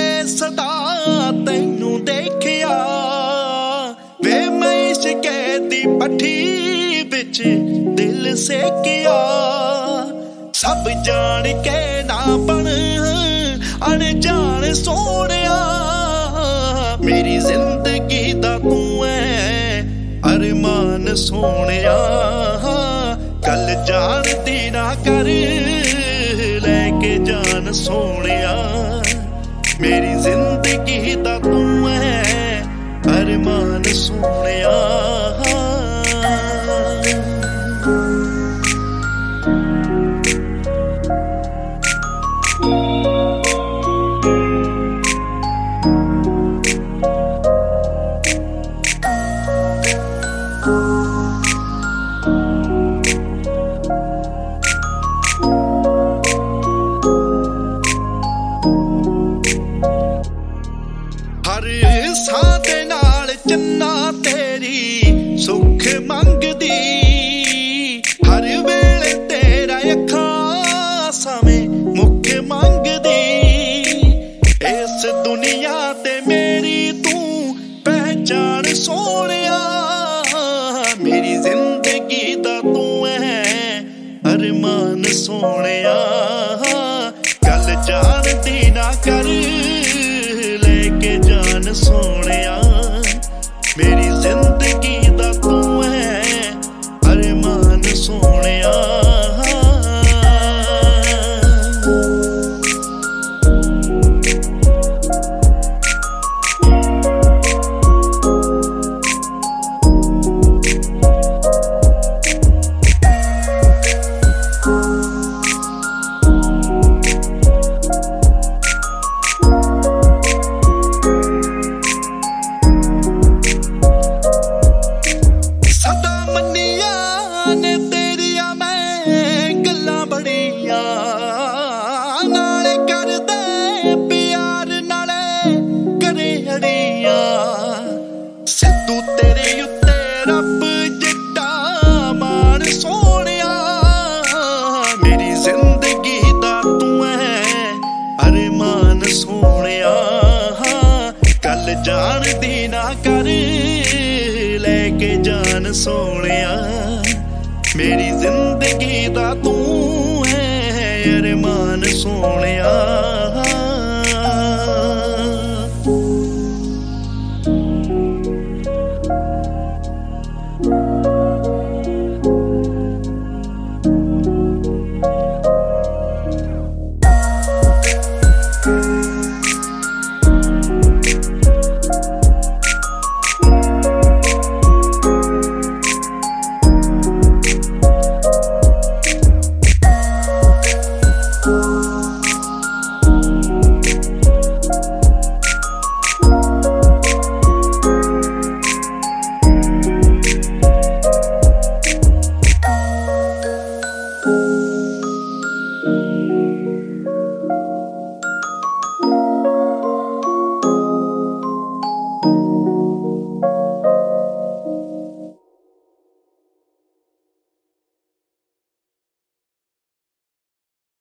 सदा तैनू देखिया वे मैं शिकैत दी पट्ठी बिच दिल सेकिया। सब जान के ना बन अनजान सोनिया मेरी जिंदगी दा तू है अरमान सोनिया। गल जान दी ना कर लेके जान सोनिया मेरी जिंदगी दा तू है अरमान सोनिया। हर सां दे नाल चन्ना तेरी सुख मंगदी हर वेले तेरा अखां सावें मुख मंगदी। इस दुनिया ते मेरी तू पहचान सोनिया मेरी जिंदगी दा तू है अरमान सोनिया। गल जान दी ना कर लेके जान सोनिया मेरी जिंदगी दा तू है अरमान सोनिया। नाले करदे प्यार नाले करे अड़िया सिद्धू तेरे उत्ते रब जिट्टा मान सोनिया मेरी जिंदगी दा तू है अरमान सोनिया। गल जान दी ना कर लेके जान सोनिया मेरी जिंदगी दा तू है अरमान सोनिया।